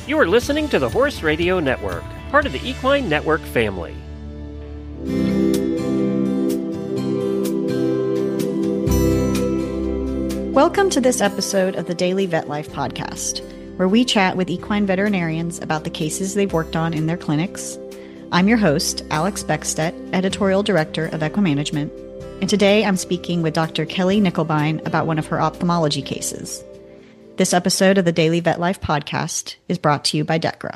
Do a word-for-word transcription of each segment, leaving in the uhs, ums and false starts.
You are listening to the Horse Radio Network, part of the Equine Network family. Welcome to this episode of the Daily Vet Life podcast, where we chat with equine veterinarians about the cases they've worked on in their clinics. I'm your host, Alex Beckstedt, Editorial Director of Equimanagement, and today I'm speaking with Doctor Kelly Nickelbein about one of her ophthalmology cases. This episode of the Daily Vet Life podcast is brought to you by Dechra.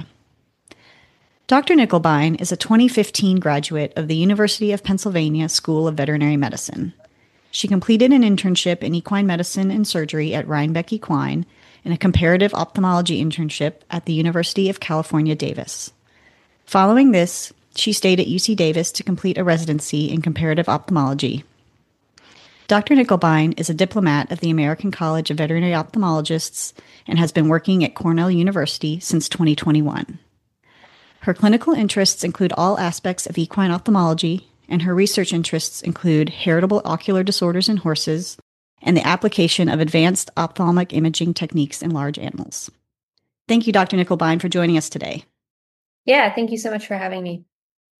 Doctor Nickelbein is a twenty fifteen graduate of the University of Pennsylvania School of Veterinary Medicine. She completed an internship in equine medicine and surgery at Rhinebeck Equine and a comparative ophthalmology internship at the University of California, Davis. Following this, she stayed at U C Davis to complete a residency in comparative ophthalmology. Doctor Nickelbein is a diplomat of the American College of Veterinary Ophthalmologists and has been working at Cornell University since twenty twenty-one. Her clinical interests include all aspects of equine ophthalmology, and her research interests include heritable ocular disorders in horses and the application of advanced ophthalmic imaging techniques in large animals. Thank you, Doctor Nickelbein, for joining us today. Yeah, thank you so much for having me.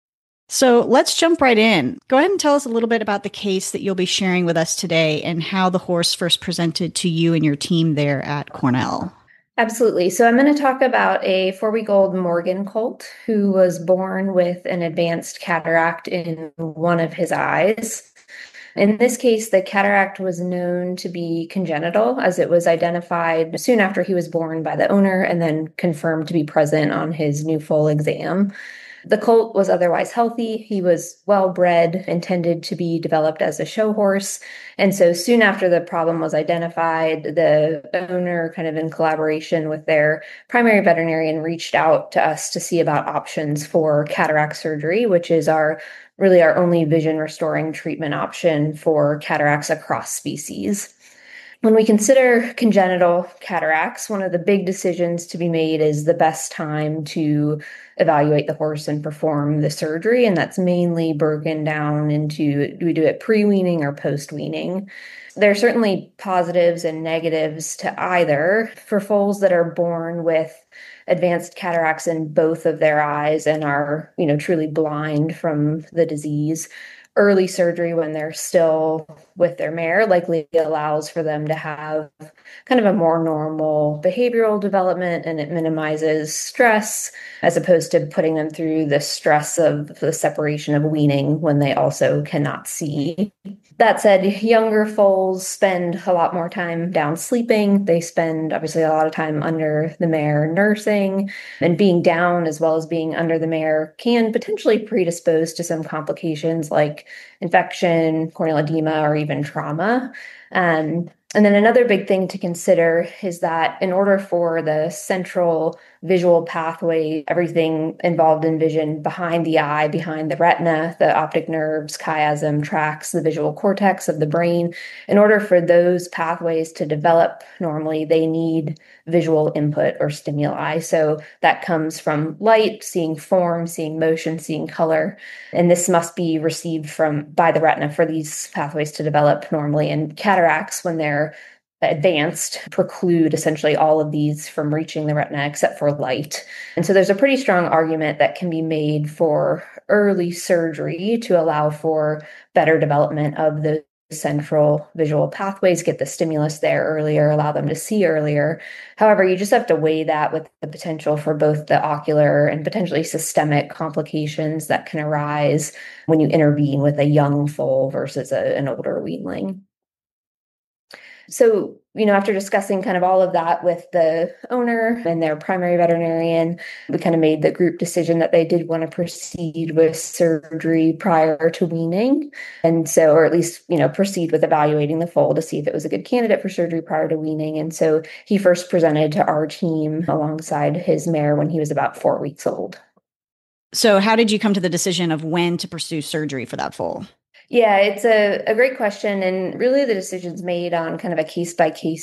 So let's jump right in. Go ahead and tell us a little bit about the case that you'll be sharing with us today and how the horse first presented to you and your team there at Cornell. Absolutely. So I'm going to talk about a four-week-old Morgan colt who was born with an advanced cataract in one of his eyes. In this case, the cataract was known to be congenital, as it was identified soon after he was born by the owner and then confirmed to be present on his new full exam. The colt was otherwise healthy. He was well-bred, intended to be developed as a show horse. And so soon after the problem was identified, the owner, kind of in collaboration with their primary veterinarian, reached out to us to see about options for cataract surgery, which is our really our only vision restoring treatment option for cataracts across species. When we consider congenital cataracts, one of the big decisions to be made is the best time to evaluate the horse and perform the surgery. And that's mainly broken down into, do we do it pre-weaning or post-weaning? There are certainly positives and negatives to either. For foals that are born with advanced cataracts in both of their eyes and are, you know, truly blind from the disease, early surgery when they're still with their mare likely allows for them to have kind of a more normal behavioral development, and it minimizes stress as opposed to putting them through the stress of the separation of weaning when they also cannot see. That said, younger foals spend a lot more time down sleeping. They spend obviously a lot of time under the mare nursing, and being down as well as being under the mare can potentially predispose to some complications like infection, corneal edema, or even trauma. Um, and then another big thing to consider is that in order for the central visual pathway, everything involved in vision behind the eye, behind the retina, the optic nerves, chiasm, tracts, the visual cortex of the brain, in order for those pathways to develop normally, they need visual input or stimuli. So that comes from light, seeing form, seeing motion, seeing color. And this must be received from by the retina for these pathways to develop normally. And cataracts, when they're advanced, preclude essentially all of these from reaching the retina except for light. And so there's a pretty strong argument that can be made for early surgery to allow for better development of the central visual pathways, get the stimulus there earlier, allow them to see earlier. However, you just have to weigh that with the potential for both the ocular and potentially systemic complications that can arise when you intervene with a young foal versus a, an older weanling. So, you know, after discussing kind of all of that with the owner and their primary veterinarian, we kind of made the group decision that they did want to proceed with surgery prior to weaning. And so, or at least, you know, proceed with evaluating the foal to see if it was a good candidate for surgery prior to weaning. And so he first presented to our team alongside his mare when he was about four weeks old. So how did you come to the decision of when to pursue surgery for that foal? Yeah, it's a, a great question. And really the decision's made on kind of a case-by-case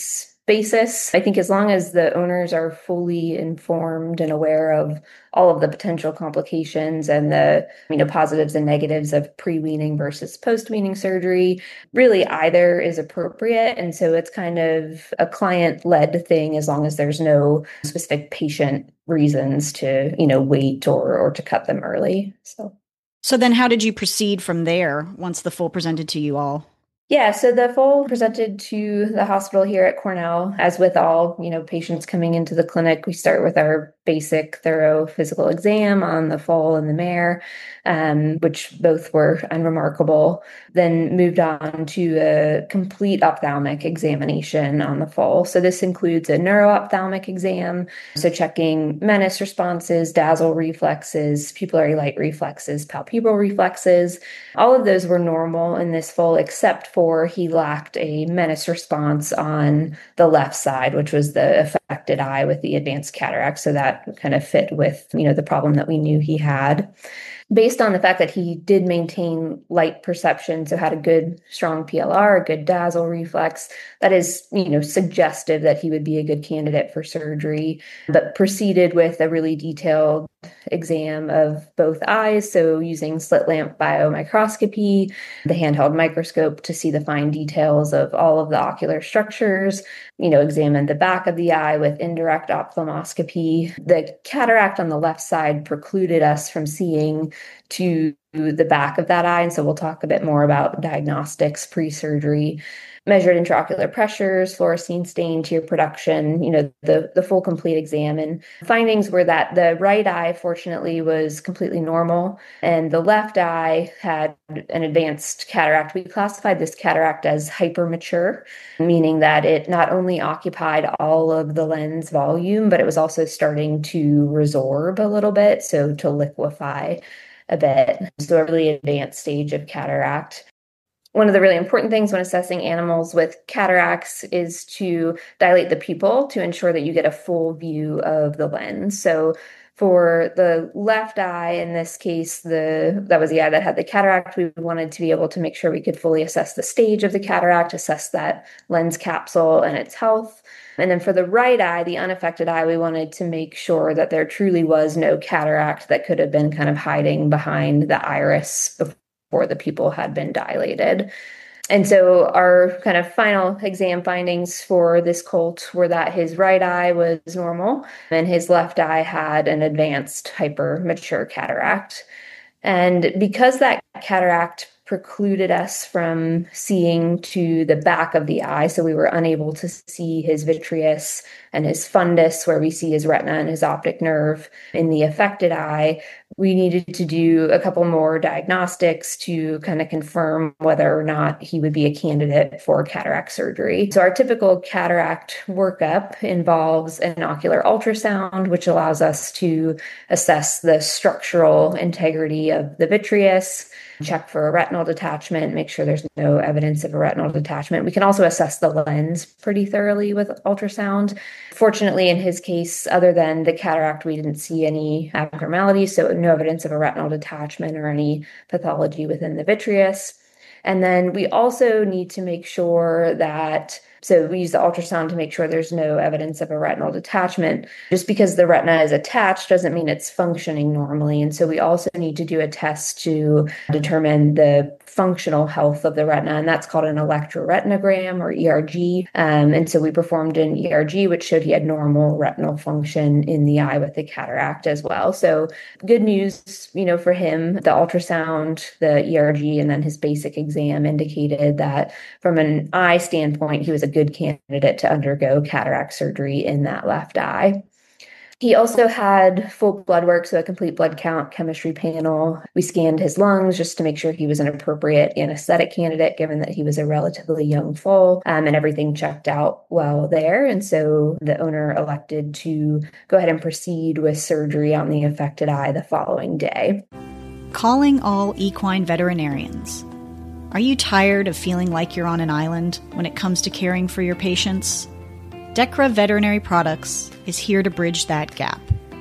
basis. I think as long as the owners are fully informed and aware of all of the potential complications and the, you know, positives and negatives of pre-weaning versus post-weaning surgery, really either is appropriate. And so it's kind of a client-led thing as long as there's no specific patient reasons to, you know, wait or or to cut them early. So So then how did you proceed from there once the foal presented to you all? Yeah, so the foal presented to the hospital here at Cornell. As with all, you know, patients coming into the clinic, we start with our basic thorough physical exam on the foal and the mare, um, which both were unremarkable. Then moved on to a complete ophthalmic examination on the foal. So this includes a neuro-ophthalmic exam, so checking menace responses, dazzle reflexes, pupillary light reflexes, palpebral reflexes. All of those were normal in this foal, except for he lacked a menace response on the left side, which was the affected eye with the advanced cataract. So that kind of fit with, you know, the problem that we knew he had. Based on the fact that he did maintain light perception, so had a good, strong P L R, a good dazzle reflex, that is, you know, suggestive that he would be a good candidate for surgery, but proceeded with a really detailed exam of both eyes. So using slit lamp biomicroscopy, the handheld microscope to see the fine details of all of the ocular structures, you know, examined the back of the eye with indirect ophthalmoscopy. The cataract on the left side precluded us from seeing to the back of that eye. And so we'll talk a bit more about diagnostics pre-surgery. Measured intraocular pressures, fluorescein stain, tear production, you know, the, the full complete exam. And findings were that the right eye, fortunately, was completely normal, and the left eye had an advanced cataract. We classified this cataract as hypermature, meaning that it not only occupied all of the lens volume, but it was also starting to resorb a little bit, so to liquefy a bit. So a really advanced stage of cataract. One of the really important things when assessing animals with cataracts is to dilate the pupil to ensure that you get a full view of the lens. So for the left eye, in this case, the that was the eye that had the cataract, we wanted to be able to make sure we could fully assess the stage of the cataract, assess that lens capsule and its health. And then for the right eye, the unaffected eye, we wanted to make sure that there truly was no cataract that could have been kind of hiding behind the iris before before the pupil had been dilated. And so our kind of final exam findings for this colt were that his right eye was normal and his left eye had an advanced hypermature cataract. And because that cataract precluded us from seeing to the back of the eye, so we were unable to see his vitreous and his fundus, where we see his retina and his optic nerve in the affected eye, we needed to do a couple more diagnostics to kind of confirm whether or not he would be a candidate for cataract surgery. So our typical cataract workup involves an ocular ultrasound, which allows us to assess the structural integrity of the vitreous, check for a retinal detachment, make sure there's no evidence of a retinal detachment. We can also assess the lens pretty thoroughly with ultrasound. Fortunately, in his case, other than the cataract, we didn't see any abnormalities, so no evidence of a retinal detachment or any pathology within the vitreous. And then we also need to make sure that, so we use the ultrasound to make sure there's no evidence of a retinal detachment. Just because the retina is attached doesn't mean it's functioning normally. And so we also need to do a test to determine the functional health of the retina, and that's called an electroretinogram or E R G. Um, and so we performed an E R G, which showed he had normal retinal function in the eye with the cataract as well. So good news, you know, for him, the ultrasound, the E R G, and then his basic exam indicated that from an eye standpoint, he was a good candidate to undergo cataract surgery in that left eye. He also had full blood work, so a complete blood count, chemistry panel. We scanned his lungs just to make sure he was an appropriate anesthetic candidate, given that he was a relatively young foal, um, and everything checked out well there. And so the owner elected to go ahead and proceed with surgery on the affected eye the following day. Calling all equine veterinarians. Are you tired of feeling like you're on an island when it comes to caring for your patients? Dechra Veterinary Products is here to bridge that gap.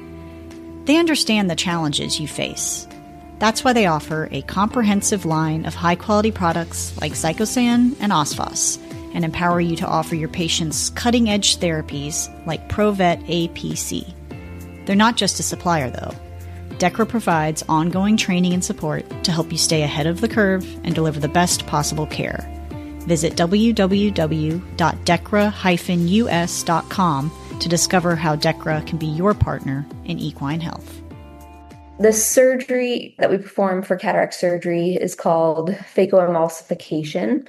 They understand the challenges you face. That's why they offer a comprehensive line of high-quality products like Zycosan and Osphos, and empower you to offer your patients cutting-edge therapies like ProVet A P C. They're not just a supplier, though. Dechra provides ongoing training and support to help you stay ahead of the curve and deliver the best possible care. Visit w w w dot dechra dash u s dot com to discover how Dechra can be your partner in equine health. The surgery that we perform for cataract surgery is called phacoemulsification.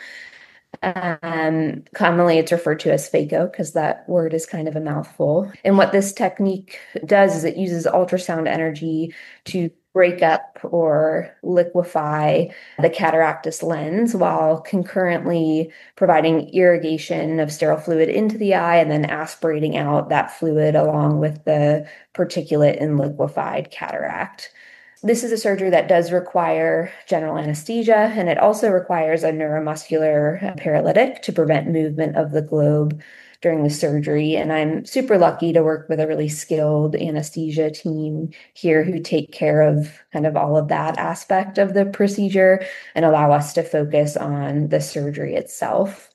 Um, commonly, it's referred to as phaco because that word is kind of a mouthful. And what this technique does is it uses ultrasound energy to break up or liquefy the cataractus lens while concurrently providing irrigation of sterile fluid into the eye and then aspirating out that fluid along with the particulate and liquefied cataract. This is a surgery that does require general anesthesia, and it also requires a neuromuscular paralytic to prevent movement of the globe during the surgery. And I'm super lucky to work with a really skilled anesthesia team here who take care of kind of all of that aspect of the procedure and allow us to focus on the surgery itself.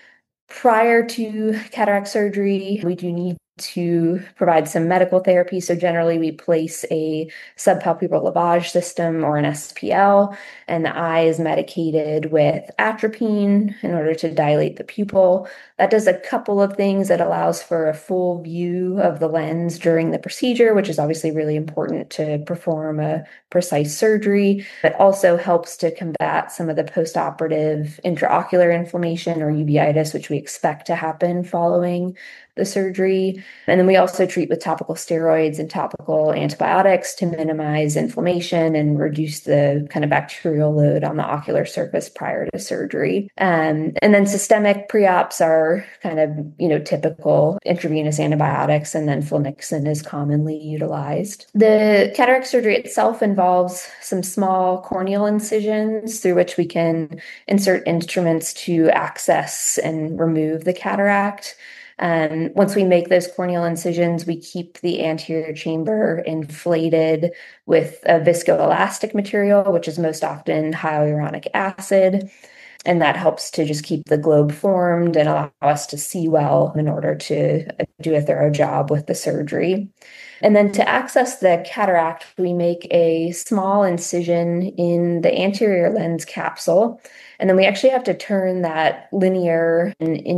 Prior to cataract surgery, we do need to provide some medical therapy. So generally we place a subpalpebral lavage system or an S P L, and the eye is medicated with atropine in order to dilate the pupil. That does a couple of things. It allows for a full view of the lens during the procedure, which is obviously really important to perform a precise surgery. It also helps to combat some of the postoperative intraocular inflammation or uveitis, which we expect to happen following the surgery. And then we also treat with topical steroids and topical antibiotics to minimize inflammation and reduce the kind of bacterial load on the ocular surface prior to surgery. Um, and then systemic pre-ops are kind of, you know, typical intravenous antibiotics, and then flunixin is commonly utilized. The cataract surgery itself involves some small corneal incisions through which we can insert instruments to access and remove the cataract. Um, once we make those corneal incisions, we keep the anterior chamber inflated with a viscoelastic material, which is most often hyaluronic acid. And that helps to just keep the globe formed and allow us to see well in order to do a thorough job with the surgery. And then to access the cataract, we make a small incision in the anterior lens capsule. And then we actually have to turn that linear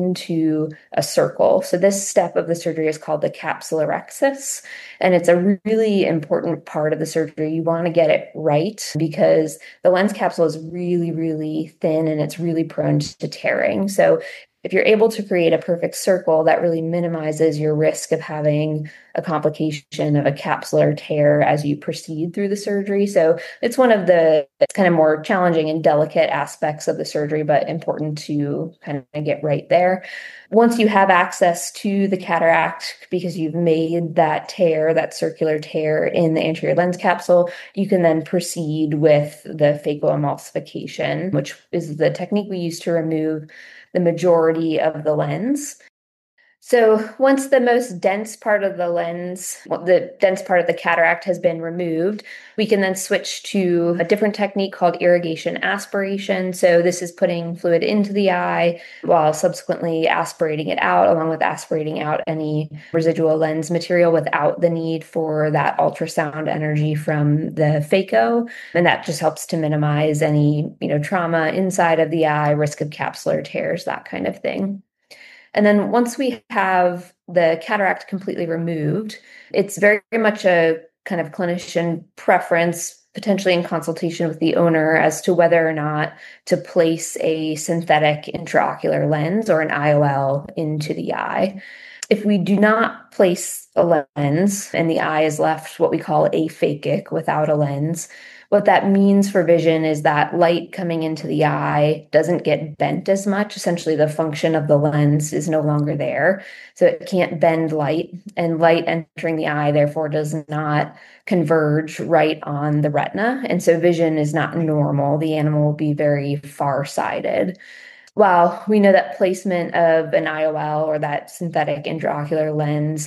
into a circle. So this step of the surgery is called the capsulorhexis. And it's a really important part of the surgery. You want to get it right because the lens capsule is really, really thin and it's really prone to tearing. So if you're able to create a perfect circle, that really minimizes your risk of having a complication of a capsular tear as you proceed through the surgery. So it's one of the kind of more challenging and delicate aspects of the surgery, but important to kind of get right there. Once you have access to the cataract, because you've made that tear, that circular tear in the anterior lens capsule, you can then proceed with the phacoemulsification, which is the technique we use to remove the majority of the lens. So once the most dense part of the lens, well, the dense part of the cataract has been removed, we can then switch to a different technique called irrigation aspiration. So this is putting fluid into the eye while subsequently aspirating it out, along with aspirating out any residual lens material without the need for that ultrasound energy from the phaco. And that just helps to minimize any, you know, trauma inside of the eye, risk of capsular tears, that kind of thing. And then once we have the cataract completely removed, it's very much a kind of clinician preference, potentially in consultation with the owner, as to whether or not to place a synthetic intraocular lens or an I O L into the eye. If we do not place a lens and the eye is left what we call aphakic without a lens, what that means for vision is that light coming into the eye doesn't get bent as much. Essentially, the function of the lens is no longer there. So it can't bend light, and light entering the eye, therefore, does not converge right on the retina. And so vision is not normal. The animal will be very far-sighted. While we know that placement of an I O L or that synthetic intraocular lens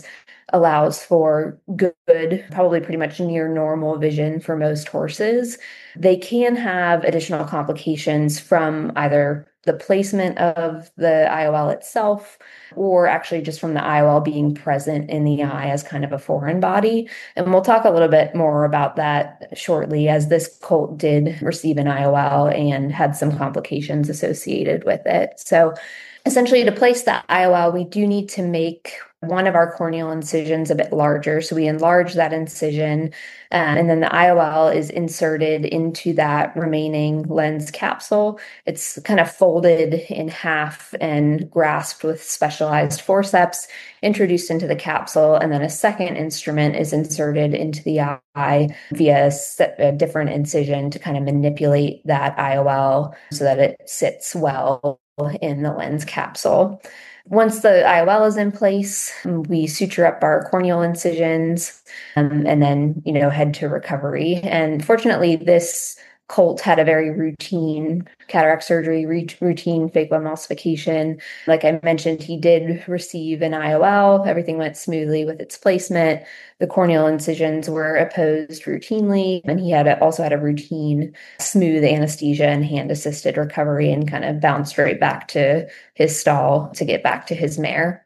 allows for good, probably pretty much near normal vision for most horses. They can have additional complications from either the placement of the I O L itself, or actually just from the I O L being present in the eye as kind of a foreign body. And we'll talk a little bit more about that shortly, as this colt did receive an I O L and had some complications associated with it. So essentially, to place that I O L, we do need to make one of our corneal incisions a bit larger. So we enlarge that incision, uh, and then the I O L is inserted into that remaining lens capsule. It's kind of folded in half and grasped with specialized forceps, introduced into the capsule, and then a second instrument is inserted into the eye via a, set, a different incision to kind of manipulate that I O L so that it sits well in the lens capsule. Once the I O L is in place, we suture up our corneal incisions, um, and then, you know, head to recovery. And fortunately, this colt had a very routine cataract surgery, routine phacoemulsification. Like I mentioned, he did receive an I O L. Everything went smoothly with its placement. The corneal incisions were apposed routinely, and he had a, also had a routine smooth anesthesia and hand-assisted recovery, and kind of bounced right back to his stall to get back to his mare.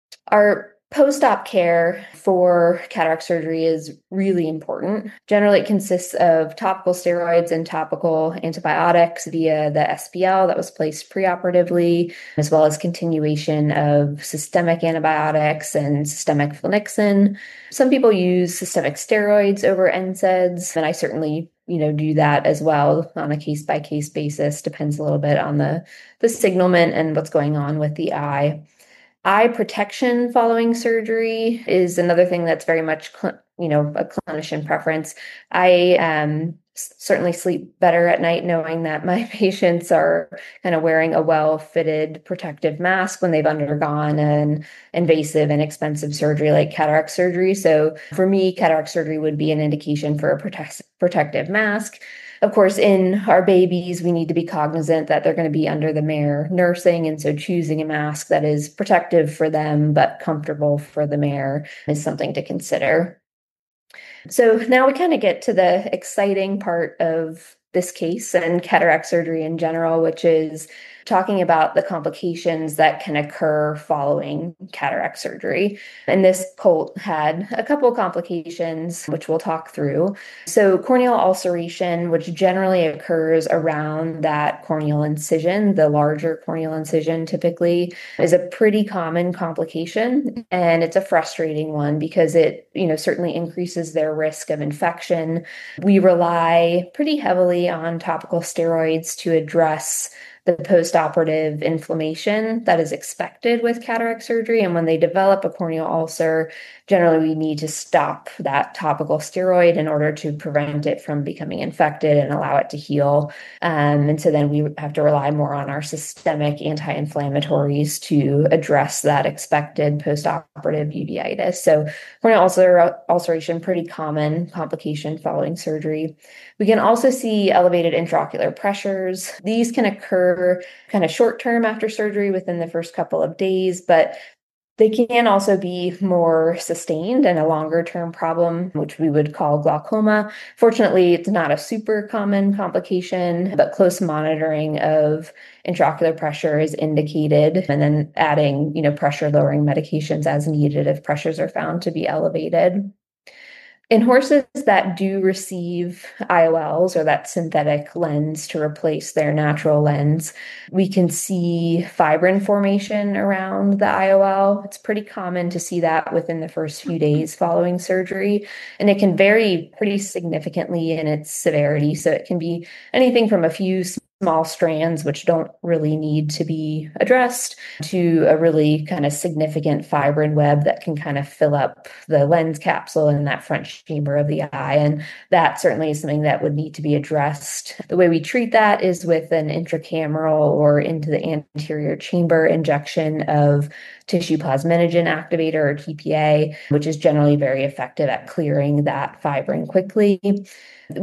Our post-op care for cataract surgery is really important. Generally, it consists of topical steroids and topical antibiotics via the S P L that was placed preoperatively, as well as continuation of systemic antibiotics and systemic flunixin. Some people use systemic steroids over N SAIDs, and I certainly you know, do that as well on a case-by-case basis. Depends a little bit on the, the signalment and what's going on with the eye. Eye protection following surgery is another thing that's very much, you know, a clinician preference. I um, certainly sleep better at night knowing that my patients are kind of wearing a well-fitted protective mask when they've undergone an invasive and expensive surgery like cataract surgery. So for me, cataract surgery would be an indication for a protect- protective mask. Of course, in our babies, we need to be cognizant that they're going to be under the mare nursing. And so choosing a mask that is protective for them, but comfortable for the mare is something to consider. So now we kind of get to the exciting part of this case and cataract surgery in general, which is talking about the complications that can occur following cataract surgery. And this colt had a couple complications, which we'll talk through. So corneal ulceration, which generally occurs around that corneal incision, the larger corneal incision typically, is a pretty common complication. And it's a frustrating one because it, you know, certainly increases their risk of infection. We rely pretty heavily on topical steroids to address the postoperative inflammation that is expected with cataract surgery. And when they develop a corneal ulcer, generally we need to stop that topical steroid in order to prevent it from becoming infected and allow it to heal. Um, and so then we have to rely more on our systemic anti-inflammatories to address that expected postoperative uveitis. So corneal ulcer, ulceration, pretty common complication following surgery. We can also see elevated intraocular pressures. These can occur kind of short term after surgery within the first couple of days, but they can also be more sustained and a longer term problem, which we would call glaucoma. Fortunately, it's not a super common complication, but close monitoring of intraocular pressure is indicated, and then adding, you know, pressure lowering medications as needed if pressures are found to be elevated. In horses that do receive I O Ls or that synthetic lens to replace their natural lens, we can see fibrin formation around the I O L. It's pretty common to see that within the first few days following surgery, and it can vary pretty significantly in its severity. So it can be anything from a few small strands, which don't really need to be addressed, to a really kind of significant fibrin web that can kind of fill up the lens capsule in that front chamber of the eye. And that certainly is something that would need to be addressed. The way we treat that is with an intracameral or into the anterior chamber injection of tissue plasminogen activator, or T P A, which is generally very effective at clearing that fibrin quickly. We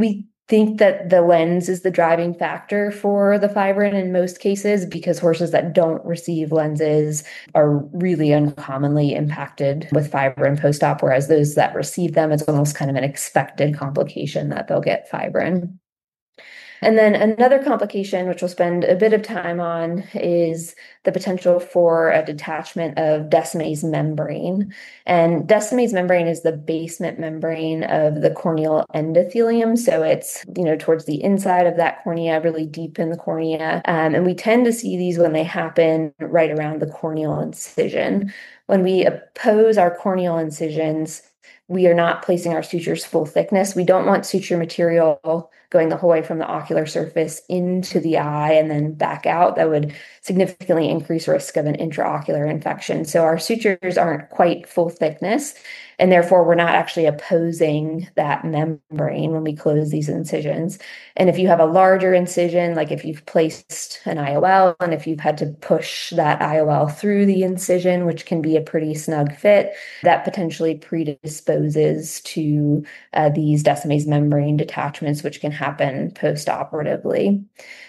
think that the lens is the driving factor for the fibrin in most cases, because horses that don't receive lenses are really uncommonly impacted with fibrin post-op, whereas those that receive them, it's almost kind of an expected complication that they'll get fibrin. And then another complication, which we'll spend a bit of time on, is the potential for a detachment of Descemet's membrane. And Descemet's membrane is the basement membrane of the corneal endothelium. So it's, you know, towards the inside of that cornea, really deep in the cornea. Um, and we tend to see these when they happen right around the corneal incision. When we oppose our corneal incisions, we are not placing our sutures full thickness. We don't want suture material going the whole way from the ocular surface into the eye and then back out. That would significantly increase risk of an intraocular infection. So our sutures aren't quite full thickness, and therefore we're not actually opposing that membrane when we close these incisions. And if you have a larger incision, like if you've placed an I O L, and if you've had to push that I O L through the incision, which can be a pretty snug fit, that potentially predisposes to uh, these Descemet's membrane detachments, which can happen post-operatively.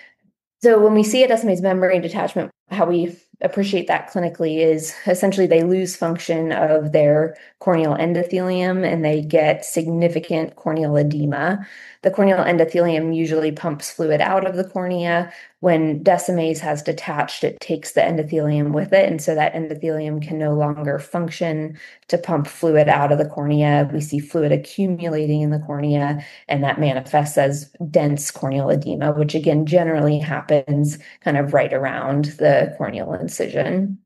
So when we see a Descemet's membrane detachment, how we appreciate that clinically is essentially they lose function of their corneal endothelium and they get significant corneal edema. The corneal endothelium usually pumps fluid out of the cornea. When Descemet's has detached, it takes the endothelium with it, and so that endothelium can no longer function to pump fluid out of the cornea. We see fluid accumulating in the cornea, and that manifests as dense corneal edema, which again generally happens kind of right around the corneal incision.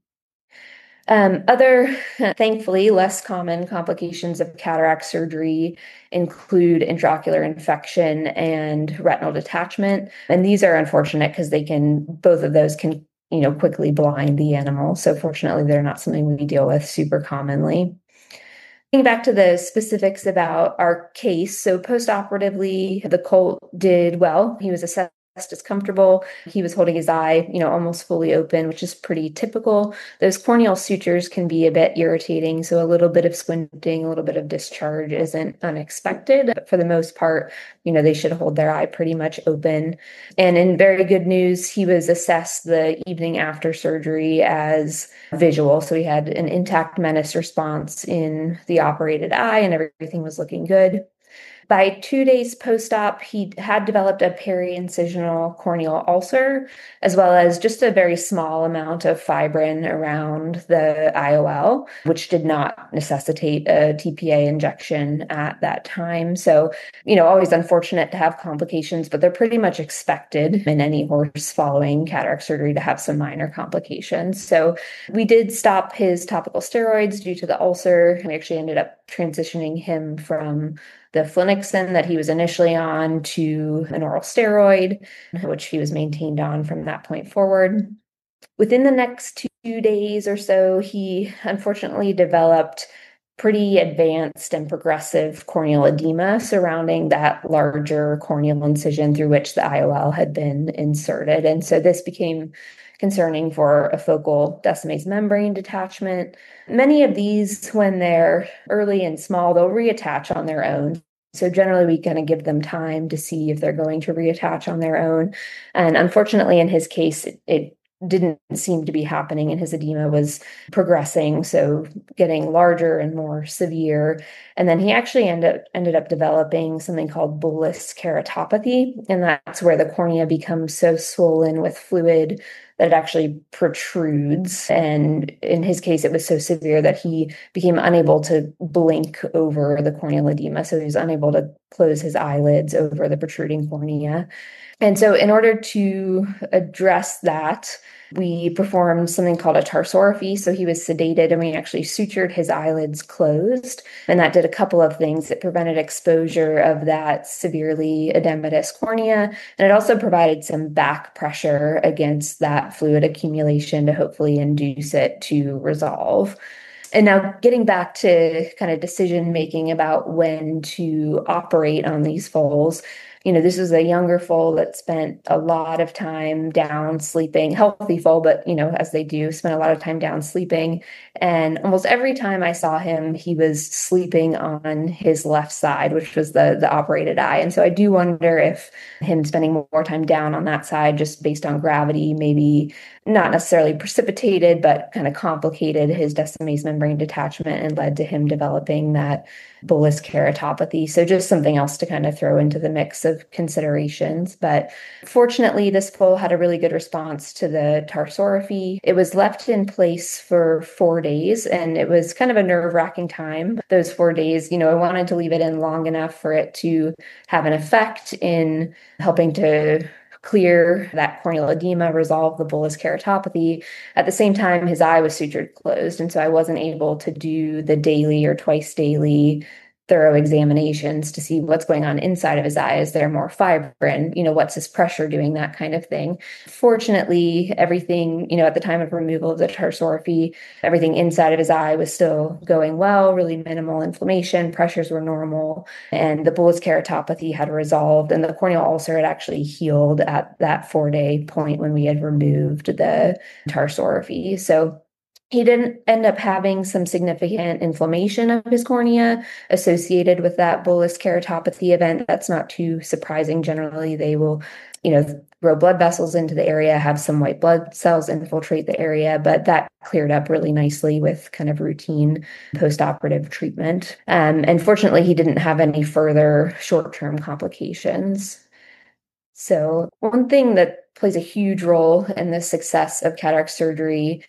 Um, other, thankfully, less common complications of cataract surgery include intraocular infection and retinal detachment. And these are unfortunate because they can, both of those can, you know, quickly blind the animal. So fortunately, they're not something we deal with super commonly. Getting back to the specifics about our case. So post-operatively, the colt did well. He was assessed as comfortable. He was holding his eye, you know, almost fully open, which is pretty typical. Those corneal sutures can be a bit irritating. So a little bit of squinting, a little bit of discharge isn't unexpected. But for the most part, you know, they should hold their eye pretty much open. And in very good news, he was assessed the evening after surgery as visual. So he had an intact menace response in the operated eye and everything was looking good. By two days post-op, he had developed a peri-incisional corneal ulcer, as well as just a very small amount of fibrin around the I O L, which did not necessitate a T P A injection at that time. So, you know, always unfortunate to have complications, but they're pretty much expected in any horse following cataract surgery to have some minor complications. So we did stop his topical steroids due to the ulcer. We actually ended up transitioning him from the flunixin that he was initially on to an oral steroid, which he was maintained on from that point forward. Within the next two days or so, he unfortunately developed pretty advanced and progressive corneal edema surrounding that larger corneal incision through which the I O L had been inserted. And so this became concerning for a focal Descemet's membrane detachment. Many of these, when they're early and small, they'll reattach on their own. So generally, we kind of give them time to see if they're going to reattach on their own. And unfortunately, in his case, it, it didn't seem to be happening, and his edema was progressing, so getting larger and more severe. And then he actually ended up, ended up developing something called bullous keratopathy, and that's where the cornea becomes so swollen with fluid that it actually protrudes. And in his case, it was so severe that he became unable to blink over the corneal edema. So he was unable to close his eyelids over the protruding cornea. And so in order to address that, we performed something called a tarsorrhaphy. So he was sedated and we actually sutured his eyelids closed. And that did a couple of things. It prevented exposure of that severely edematous cornea. And it also provided some back pressure against that fluid accumulation to hopefully induce it to resolve. And now getting back to kind of decision making about when to operate on these foals, you know, this was a younger foal that spent a lot of time down sleeping, healthy foal, but, you know, as they do, spent a lot of time down sleeping. And almost every time I saw him, he was sleeping on his left side, which was the, the operated eye. And so I do wonder if him spending more time down on that side, just based on gravity, maybe not necessarily precipitated, but kind of complicated his Descemet's membrane detachment and led to him developing that bullous keratopathy. So just something else to kind of throw into the mix of considerations. But fortunately, this foal had a really good response to the tarsorrhaphy. It was left in place for four days, and it was kind of a nerve-wracking time. Those four days, you know, I wanted to leave it in long enough for it to have an effect in helping to clear that corneal edema, resolve the bullous keratopathy. At the same time, his eye was sutured closed, and so I wasn't able to do the daily or twice daily thorough examinations to see what's going on inside of his eye. Is there more fibrin? You know, what's his pressure doing? That kind of thing. Fortunately, everything, you know, at the time of removal of the tarsorrhaphy, everything inside of his eye was still going well, really minimal inflammation, pressures were normal, and the bullous keratopathy had resolved, and the corneal ulcer had actually healed at that four-day point when we had removed the tarsorrhaphy. So he didn't end up having some significant inflammation of his cornea associated with that bullous keratopathy event. That's not too surprising. Generally, they will, you know, grow blood vessels into the area, have some white blood cells infiltrate the area, but that cleared up really nicely with kind of routine post-operative treatment. Um, and fortunately, he didn't have any further short-term complications. So one thing that plays a huge role in the success of cataract surgery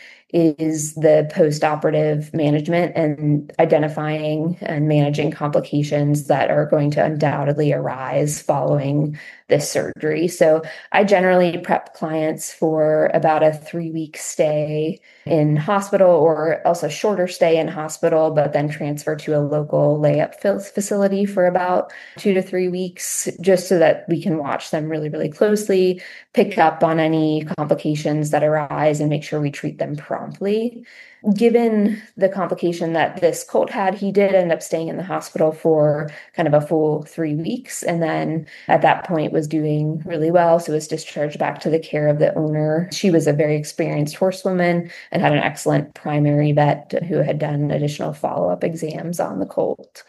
is the post-operative management and identifying and managing complications that are going to undoubtedly arise following this surgery. So I generally prep clients for about a three-week stay in hospital, or also shorter stay in hospital, but then transfer to a local layup facility for about two to three weeks, just so that we can watch them really, really closely, pick up on any complications that arise, and make sure we treat them promptly. Given the complication that this colt had, he did end up staying in the hospital for kind of a full three weeks. And then at that point was doing really well. So was discharged back to the care of the owner. She was a very experienced horsewoman and had an excellent primary vet who had done additional follow-up exams on the colt.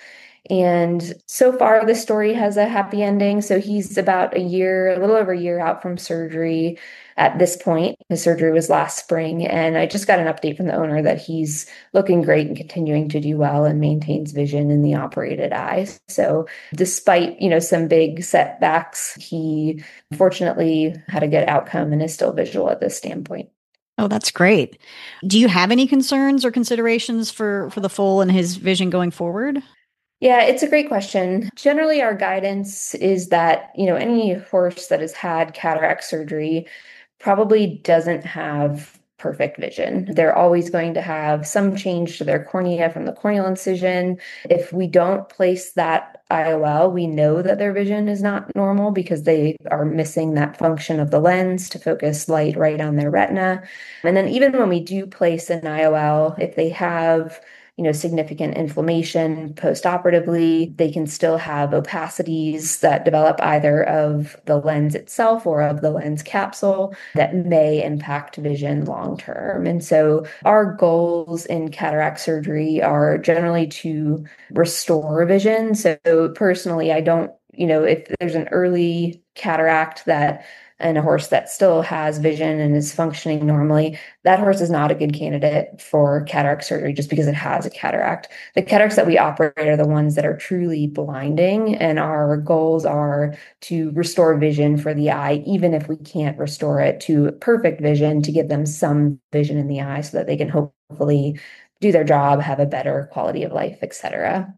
And so far, the story has a happy ending. So he's about a year, a little over a year out from surgery at this point. His surgery was last spring, and I just got an update from the owner that he's looking great and continuing to do well and maintains vision in the operated eye. So despite, you know, some big setbacks, he fortunately had a good outcome and is still visual at this standpoint. Oh, that's great. Do you have any concerns or considerations for, for the foal and his vision going forward? Yeah, it's a great question. Generally, our guidance is that, you know, any horse that has had cataract surgery probably doesn't have perfect vision. They're always going to have some change to their cornea from the corneal incision. If we don't place that I O L, we know that their vision is not normal because they are missing that function of the lens to focus light right on their retina. And then even when we do place an I O L, if they have you know, significant inflammation post-operatively, they can still have opacities that develop either of the lens itself or of the lens capsule that may impact vision long-term. And so our goals in cataract surgery are generally to restore vision. So personally, I don't, you know, if there's an early cataract that and a horse that still has vision and is functioning normally, that horse is not a good candidate for cataract surgery just because it has a cataract. The cataracts that we operate are the ones that are truly blinding, and our goals are to restore vision for the eye, even if we can't restore it to perfect vision, to give them some vision in the eye so that they can hopefully do their job, have a better quality of life, et cetera.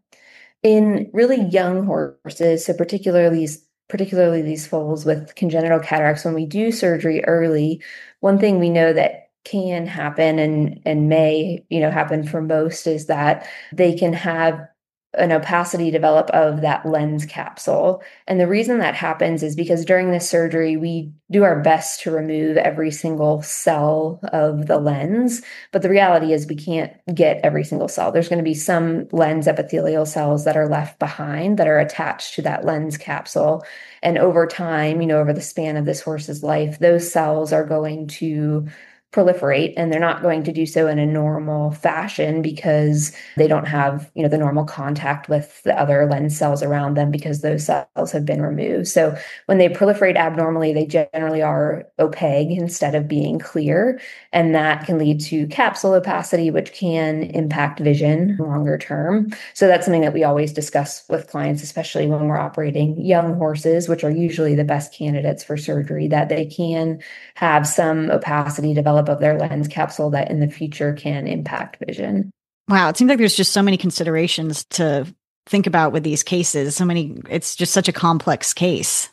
In really young horses, so particularly particularly these foals with congenital cataracts, when we do surgery early, one thing we know that can happen and, and may, you know, happen for most is that they can have an opacity develop of that lens capsule. And the reason that happens is because during this surgery, we do our best to remove every single cell of the lens. But the reality is we can't get every single cell. There's going to be some lens epithelial cells that are left behind that are attached to that lens capsule. And over time, you know, over the span of this horse's life, those cells are going to proliferate, and they're not going to do so in a normal fashion because they don't have, you know, the normal contact with the other lens cells around them because those cells have been removed. So when they proliferate abnormally, they generally are opaque instead of being clear, and that can lead to capsule opacity, which can impact vision longer term. So that's something that we always discuss with clients, especially when we're operating young horses, which are usually the best candidates for surgery, that they can have some opacity develop of their lens capsule that in the future can impact vision. Wow. It seems like there's just so many considerations to think about with these cases. So many, it's just such a complex case.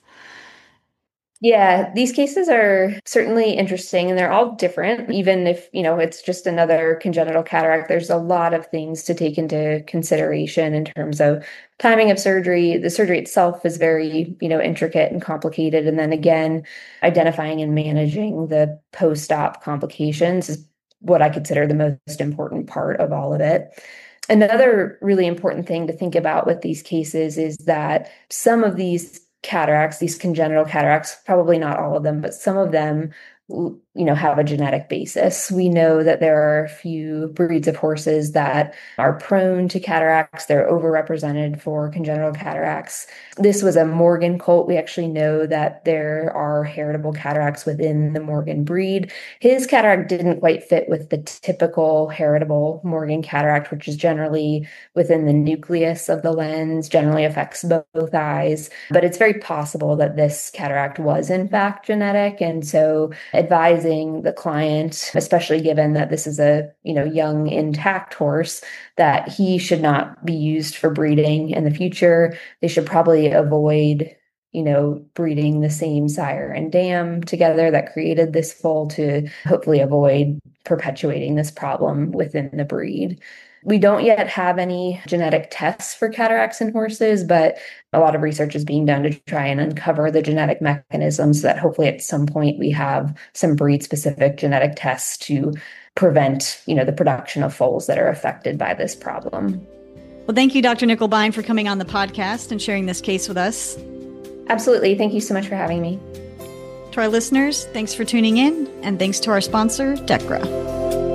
Yeah, these cases are certainly interesting, and they're all different. Even if, you know, it's just another congenital cataract, there's a lot of things to take into consideration in terms of timing of surgery. The surgery itself is very, you know, intricate and complicated. And then again, identifying and managing the post-op complications is what I consider the most important part of all of it. Another really important thing to think about with these cases is that some of these cataracts, these congenital cataracts, probably not all of them, but some of them, you know, have a genetic basis. We know that there are a few breeds of horses that are prone to cataracts. They're overrepresented for congenital cataracts. This was a Morgan colt. We actually know that there are heritable cataracts within the Morgan breed. His cataract didn't quite fit with the typical heritable Morgan cataract, which is generally within the nucleus of the lens, generally affects both eyes. But it's very possible that this cataract was in fact genetic. And so advising the client, especially given that this is a, you know, young intact horse, that he should not be used for breeding in the future. They should probably avoid, you know, breeding the same sire and dam together that created this foal to hopefully avoid perpetuating this problem within the breed. We don't yet have any genetic tests for cataracts in horses, but a lot of research is being done to try and uncover the genetic mechanisms so that hopefully at some point we have some breed-specific genetic tests to prevent, you know, the production of foals that are affected by this problem. Well, thank you, Doctor Nicholbine, for coming on the podcast and sharing this case with us. Absolutely. Thank you so much for having me. To our listeners, thanks for tuning in, and thanks to our sponsor, Dechra.